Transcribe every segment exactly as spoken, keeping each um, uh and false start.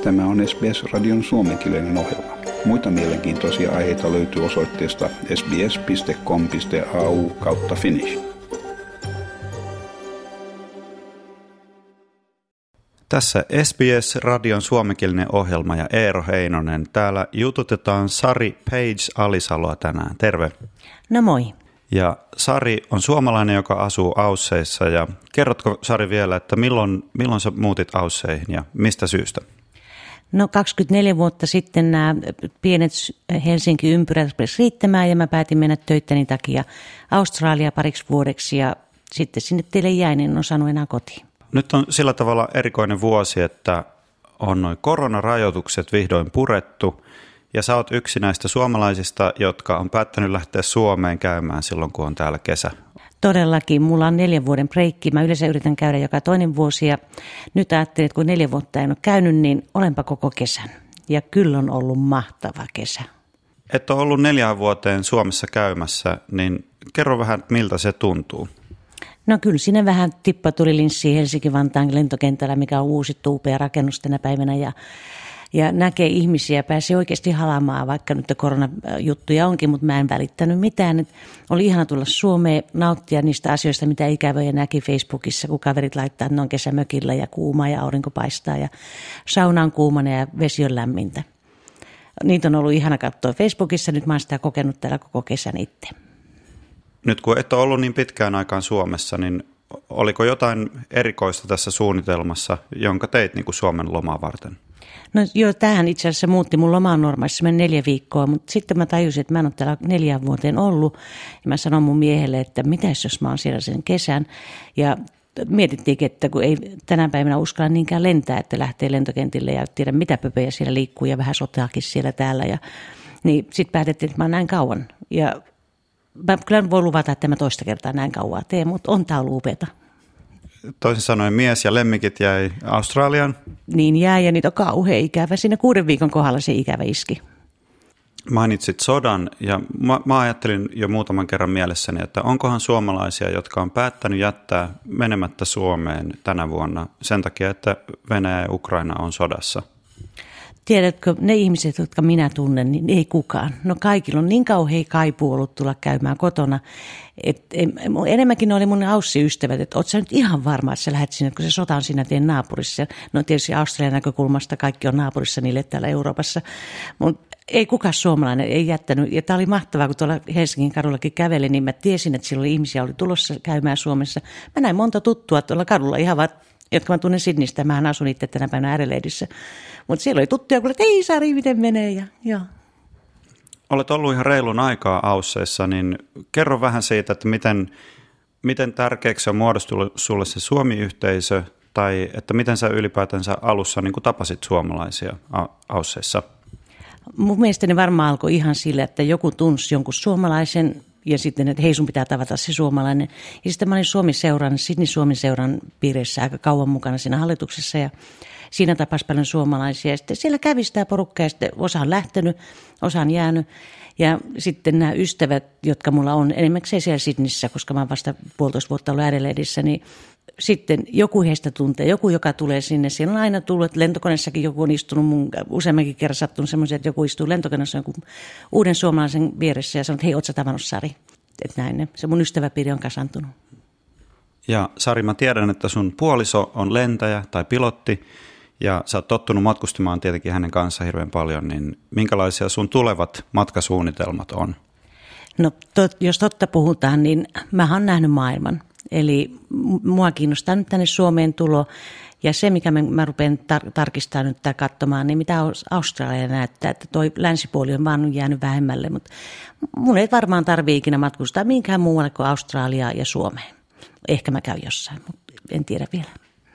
Tämä on S B S-radion suomenkielinen ohjelma. Muita mielenkiintoisia aiheita löytyy osoitteesta sbs piste com piste a u kautta finnish. Tässä S B S-radion suomenkielinen ohjelma ja Eero Heinonen. Täällä jututetaan Sari Page-Alisaloa tänään. Terve. No moi. Ja Sari on suomalainen, joka asuu Ausseissa. Ja kerrotko, Sari, vielä, että milloin, milloin sä muutit Ausseihin ja mistä syystä? No kaksikymmentäneljä vuotta sitten nämä pienet Helsinki-ympyrät riittämään ja mä päätin mennä töittäni takia Australia pariksi vuodeksi ja sitten sinne teille jäin, en osannut enää kotiin. Nyt on sillä tavalla erikoinen vuosi, että on noin koronarajoitukset vihdoin purettu ja sä oot yksi näistä suomalaisista, jotka on päättänyt lähteä Suomeen käymään silloin, kun on täällä kesä. Todellakin. Mulla on neljän vuoden breikki. Mä yleensä yritän käydä joka toinen vuosi ja nyt ajattelin, että kun neljä vuotta en ole käynyt, niin olenpa koko kesän. Ja kyllä on ollut mahtava kesä. Et ole ollut neljään vuoteen Suomessa käymässä, niin kerro vähän, miltä se tuntuu. No kyllä siinä vähän tippa tuli linssiin Helsinki-Vantaan lentokentällä, mikä on uusittu upea rakennus tänä päivänä ja Ja näkee ihmisiä, pääsee oikeasti halamaan, vaikka nyt koronajuttuja onkin, mutta mä en välittänyt mitään. Et oli ihana tulla Suomeen, nauttia niistä asioista, mitä ikävöjä näki Facebookissa, kun kaverit laittaa, että ne on kesämökillä ja kuuma ja aurinko paistaa ja sauna on kuumana ja vesi on lämmintä. Niitä on ollut ihana katsoa Facebookissa, nyt mä oon sitä kokenut täällä koko kesän itse. Nyt kun et ole ollut niin pitkään aikaan Suomessa, niin oliko jotain erikoista tässä suunnitelmassa, jonka teit niin kuin Suomen lomaa varten? No joo, tämähän itse asiassa muutti mun lomaan normaalissa, meni neljä viikkoa, mutta sitten mä tajusin, että mä en ole täällä neljään vuoteen ollut. Ja mä sanoin mun miehelle, että mitäs jos mä oon siellä sen kesän. Ja mietittiinkin, että kun ei tänä päivänä uskalla niinkään lentää, että lähtee lentokentille ja tiedä mitä pöpöjä siellä liikkuu ja vähän sotaakin siellä täällä. Ja, niin sitten päätettiin, että mä oon näin kauan. Ja mä kyllä voi luvata, että mä toista kertaa näin kauan teen, mutta on tää ollut upeata. Toisin sanoen mies ja lemmikit jäi Australiaan. Niin jää ja niitä on kauhean ikävä. Siinä kuuden viikon kohdalla se ikävä iski. Mainitsit sodan ja mä, mä ajattelin jo muutaman kerran mielessäni, että onkohan suomalaisia, jotka on päättänyt jättää menemättä Suomeen tänä vuonna sen takia, että Venäjä ja Ukraina on sodassa. Tiedätkö, ne ihmiset, jotka minä tunnen, niin ei kukaan. No kaikilla on niin kauhean kaipuu ollut tulla käymään kotona. Et, enemmänkin ne oli mun Aussi-ystävät, että oot sä nyt ihan varma, että sä lähdet sinne, kun se sota on siinä teidän naapurissa. No tietysti Australian näkökulmasta kaikki on naapurissa niille täällä Euroopassa, mutta ei kukaan suomalainen ei jättänyt. Ja tämä oli mahtavaa, kun tuolla Helsingin kadullakin kävelin, niin mä tiesin, että silloin ihmisiä oli tulossa käymään Suomessa. Mä näin monta tuttua tuolla kadulla ihan vaan, jotka mä tunnen Sydneystä. Mähän asun itse tänä päivänä Adelaideissa. Mutta siellä oli tuttuja, kun että ei Sari, miten menee. Ja, ja. Olet ollut ihan reilun aikaa Ausseissa, niin kerro vähän siitä, että miten, miten tärkeäksi on muodostunut sulle se Suomi-yhteisö, tai että miten sä ylipäätänsä alussa niin kuin tapasit suomalaisia Ausseissa? Mun mielestäni varmaan alkoi ihan sillä, että joku tunsi jonkun suomalaisen, ja sitten, että hei sun pitää tavata se suomalainen. Ja sitten mä olin Suomi-seuran, Sydney Suomi-seuran piirissä aika kauan mukana siinä hallituksessa ja siinä tapasi paljon suomalaisia. Ja sitten siellä kävi sitä porukkaa ja sitten osa on lähtenyt, osa on jäänyt. Ja sitten nämä ystävät, jotka mulla on enimmäkseen siellä Sydneyssä, koska mä oon vasta puolitoista vuotta ollut Adelaideissa, niin sitten joku heistä tuntee, joku joka tulee sinne. Siellä on aina tullut, että lentokoneessakin joku on istunut, mun useammankin kerran sattunut semmoisia, että joku istuu lentokoneessa jonkun uuden suomalaisen vieressä ja sanoo, että hei, oot sä tavannut Sari? Että näin, se mun ystäväpiiri on kasantunut. Ja Sari, mä tiedän, että sun puoliso on lentäjä tai pilotti ja sä oot tottunut matkustamaan tietenkin hänen kanssaan hirveän paljon, niin minkälaisia sun tulevat matkasuunnitelmat on? No tot, jos totta puhutaan, niin mä oon nähnyt maailman. Eli mua kiinnostaa nyt tänne Suomeen tulo ja se, mikä mä, mä rupean tar- tarkistamaan nyt tai katsomaan, niin mitä Australia näyttää, että toi länsipuoli on vaan jäänyt vähemmälle, mutta mun ei varmaan tarvitse ikinä matkustaa minkään muualle kuin Australiaa ja Suomeen. Ehkä mä käyn jossain, mutta en tiedä vielä.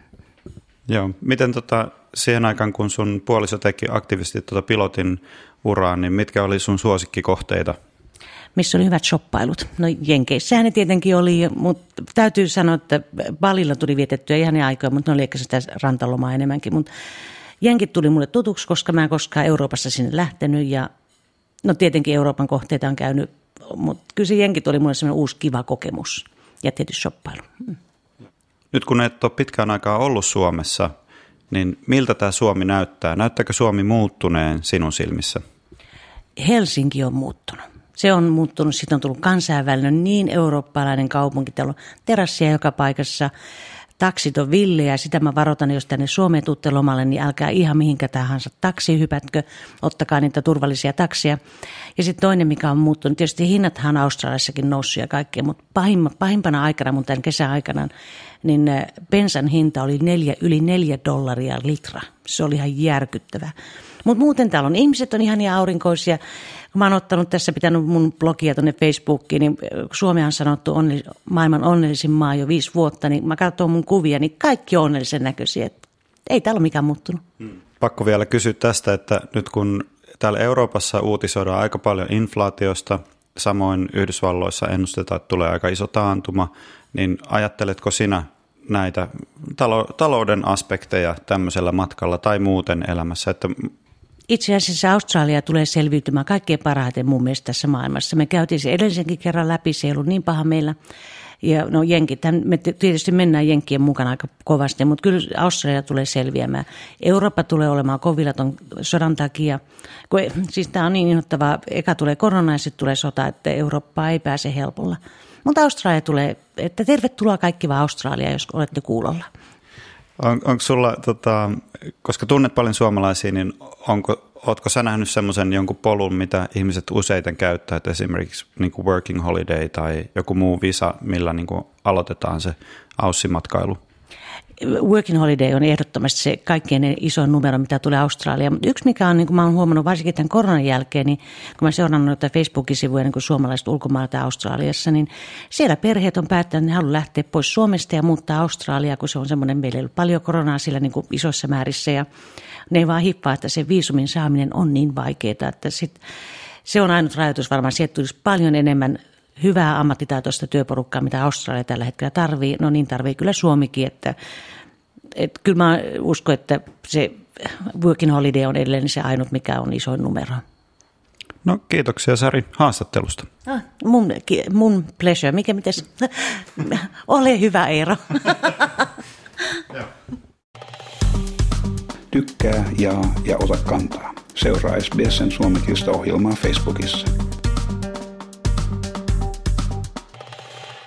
Joo, miten tota, siihen aikaan, kun sun puoliso teki aktiivisesti tuota pilotin uraa, niin mitkä oli sun suosikkikohteita? Missä oli hyvät shoppailut. No Jenkeissähän ne tietenkin oli, mutta täytyy sanoa, että Balilla tuli vietettyä ihan ne aikaa, mutta ne oli ehkä sitä rantalomaa enemmänkin. Mutta Jenkit tuli mulle tutuksi, koska mä en koskaan Euroopassa sinne lähtenyt ja no tietenkin Euroopan kohteita on käynyt, mutta kyllä se Jenkit oli mulle sellainen uusi kiva kokemus ja tietysti shoppailu. Nyt kun et ole pitkään aikaa ollut Suomessa, niin miltä tämä Suomi näyttää? Näyttääkö Suomi muuttuneen sinun silmissä? Helsinki on muuttunut. Se on muuttunut, siitä on tullut kansainvälinen, niin eurooppalainen kaupunki. Täällä on terassia joka paikassa, taksit on villejä. Sitä mä varoitan, jos tänne Suomeen tuutte lomalle, niin älkää ihan mihinkä tahansa taksiin hypätkö, ottakaa niitä turvallisia takseja. Ja sitten toinen, mikä on muuttunut, tietysti hinnathan on Australiassakin noussut ja kaikkea, mutta pahimma, pahimpana aikana, mun tämän kesäaikana, niin bensan hinta oli neljä, yli neljä dollaria litra. Se oli ihan järkyttävä. Mutta muuten täällä on ihmiset on ihania aurinkoisia. Kun mä oon ottanut tässä, pitänyt mun blogia tuonne Facebookiin, niin Suomi on sanottu onnellis, maailman onnellisin maa jo viisi vuotta, niin mä katson mun kuvia, niin kaikki on onnellisen näköisiä. Et ei täällä ole mikään muuttunut. Pakko vielä kysyä tästä, että nyt kun täällä Euroopassa uutisoidaan aika paljon inflaatiosta, samoin Yhdysvalloissa ennustetaan, että tulee aika iso taantuma, niin ajatteletko sinä näitä talouden aspekteja tämmöisellä matkalla tai muuten elämässä, että itse asiassa Australia tulee selviytymään kaikkein parhaiten mun mielestä tässä maailmassa. Me käytiin se edellisenkin kerran läpi, se ei ollut niin paha meillä. Ja no jenkit, me tietysti mennään jenkkien mukana aika kovasti, mutta kyllä Australia tulee selviämään. Eurooppa tulee olemaan kovilla ton sodan takia. Kun, siis tämä on niin inhottavaa, eka tulee korona ja sitten tulee sota, että Eurooppa ei pääse helpolla. Mutta Australia tulee, että tervetuloa kaikki vaan Australia, jos olette kuulolla. On, onko sulla, tota, koska tunnet paljon suomalaisia, niin onko, ootko sä nähnyt semmoisen jonkun polun, mitä ihmiset useiten käyttää, että esimerkiksi niin kuin working holiday tai joku muu visa, millä niin kuin aloitetaan se aussimatkailu? Working holiday on ehdottomasti se kaikkein isoin numero, mitä tulee Australiaan. Mutta yksi, mikä on, niin kuin mä oon huomannut varsinkin tämän koronan jälkeen, niin kun mä seurannut noita Facebookin sivuja niin kuin suomalaiset ulkomailla tai Australiassa, niin siellä perheet on päättänyt, että ne haluaa lähteä pois Suomesta ja muuttaa Australiaan, kun se on semmoinen, meillä ei ollut paljon koronaa sillä niin kuin isossa määrissä ja ne ei vaan hippaa, että se viisumin saaminen on niin vaikeaa, että sit, se on ainut rajoitus varmaan. Sieltä tulisi paljon enemmän hyvää ammattitaitoista työporukkaa, mitä Australia tällä hetkellä tarvii. No niin tarvii kyllä Suomikin, että, että kyllä mä uskon, että se working holiday on edelleen se ainut, mikä on isoin numero. No kiitoksia Sari haastattelusta. Ah, mun, mun pleasure. Mikä mites? Ole hyvä Eero. Tykkää, jaa ja ota kantaa. Seuraa S B S:n suomenkielistä ohjelmaa Facebookissa.